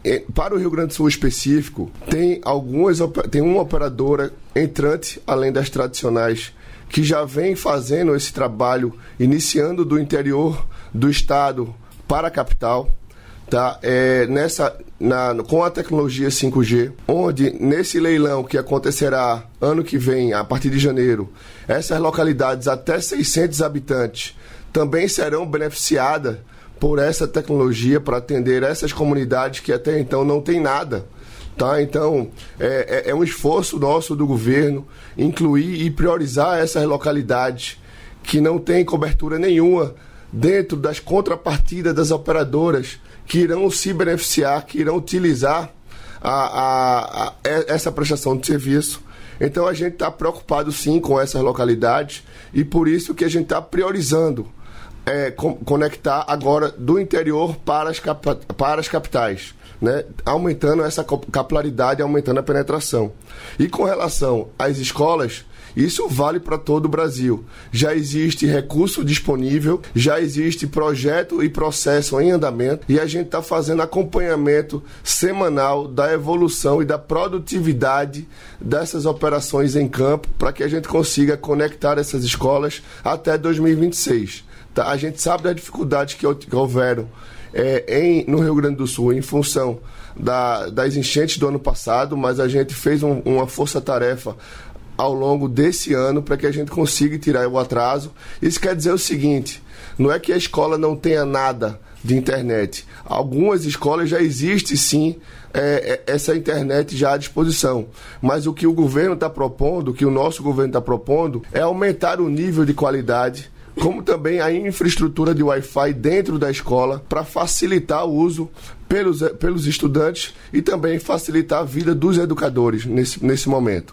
Para o Rio Grande do Sul específico, tem uma operadora entrante, além das tradicionais, que já vem fazendo esse trabalho, iniciando do interior do estado para a capital, tá? Com a tecnologia 5G, onde nesse leilão que acontecerá ano que vem, a partir de janeiro, essas localidades até 600 habitantes também serão beneficiadas por essa tecnologia para atender essas comunidades que até então não tem nada. Tá? Então, é um esforço nosso do governo incluir e priorizar essas localidades que não têm cobertura nenhuma dentro das contrapartidas das operadoras que irão se beneficiar, que irão utilizar essa prestação de serviço. Então, a gente está preocupado sim com essas localidades e por isso que a gente está priorizando conectar agora do interior para as capitais, né? Aumentando essa capilaridade, aumentando a penetração. E com relação às escolas, isso vale para todo o Brasil. Já existe recurso disponível, já existe projeto e processo em andamento e a gente está fazendo acompanhamento semanal da evolução e da produtividade dessas operações em campo para que a gente consiga conectar essas escolas até 2026. Tá? A gente sabe das dificuldades que houveram no Rio Grande do Sul em função das enchentes do ano passado, mas a gente fez uma força-tarefa ao longo desse ano para que a gente consiga tirar o atraso. Isso quer dizer o seguinte, não é que a escola não tenha nada de internet. Algumas escolas já existe sim essa internet já à disposição. Mas o que o governo está propondo, o que o nosso governo está propondo é aumentar o nível de qualidade, como também a infraestrutura de Wi-Fi dentro da escola para facilitar o uso pelos estudantes e também facilitar a vida dos educadores nesse momento.